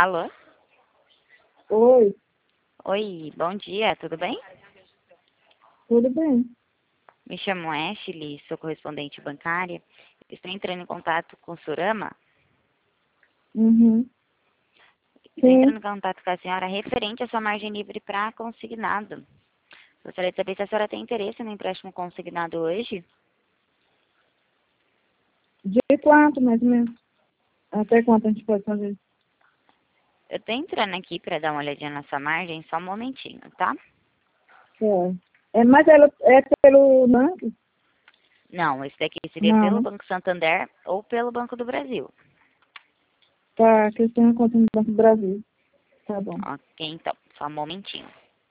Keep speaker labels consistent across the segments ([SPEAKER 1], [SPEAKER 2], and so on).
[SPEAKER 1] Alô?
[SPEAKER 2] Oi,
[SPEAKER 1] Oi, bom dia, tudo bem?
[SPEAKER 2] tudo bem?
[SPEAKER 1] Me chamo Ashley, sou correspondente bancária. Estou entrando em contato com o Surama.
[SPEAKER 2] Uhum.
[SPEAKER 1] Estou
[SPEAKER 2] Sim,
[SPEAKER 1] entrando em contato com a senhora referente à sua margem livre para consignado. Gostaria de saber se a senhora tem interesse no empréstimo consignado hoje.
[SPEAKER 2] de quanto, mais ou menos? Até quanto a gente pode fazer?
[SPEAKER 1] Eu estou entrando aqui para dar uma olhadinha na sua margem, só um momentinho, tá?
[SPEAKER 2] Mas ela é pelo banco?
[SPEAKER 1] Não, esse daqui seria
[SPEAKER 2] Não,
[SPEAKER 1] pelo
[SPEAKER 2] né?
[SPEAKER 1] Banco Santander ou pelo Banco do Brasil.
[SPEAKER 2] Tá, que eu tenho conta no Banco do Brasil. Tá bom.
[SPEAKER 1] Ok, então, só um momentinho.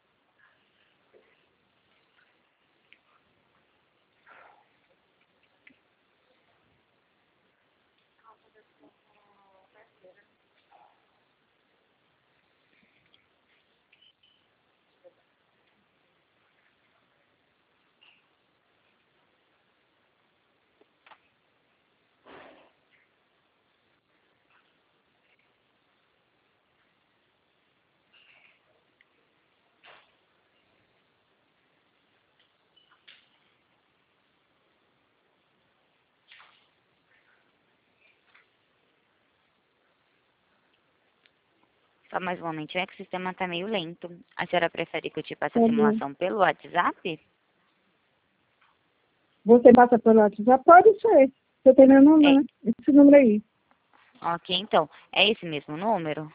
[SPEAKER 1] Só mais um momentinho, é que o sistema está meio lento. A senhora prefere que eu te passe a
[SPEAKER 2] Tá bom.
[SPEAKER 1] simulação pelo WhatsApp?
[SPEAKER 2] Você passa pelo WhatsApp? Pode ser. Você tem meu
[SPEAKER 1] É,
[SPEAKER 2] número, né? Esse número aí.
[SPEAKER 1] ok, então, é esse mesmo número?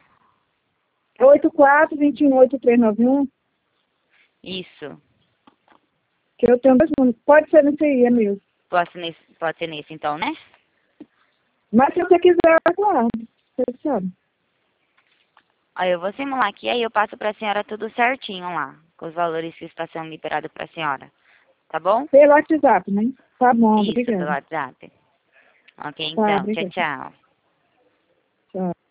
[SPEAKER 2] 84218391,
[SPEAKER 1] Isso.
[SPEAKER 2] que eu tenho dois números. Pode ser nesse aí, é meu.
[SPEAKER 1] Pode ser nesse então, né?
[SPEAKER 2] Mas se você quiser, claro. Você sabe.
[SPEAKER 1] Aí eu vou simular aqui, aí eu passo para a senhora tudo certinho lá, com os valores que está sendo liberado para a senhora. Tá bom?
[SPEAKER 2] Pelo WhatsApp, né? Tá bom,
[SPEAKER 1] Isso, pelo
[SPEAKER 2] obrigada.
[SPEAKER 1] WhatsApp. Ok,
[SPEAKER 2] Tá,
[SPEAKER 1] então, tchau,
[SPEAKER 2] obrigada.
[SPEAKER 1] tchau.
[SPEAKER 2] Tchau.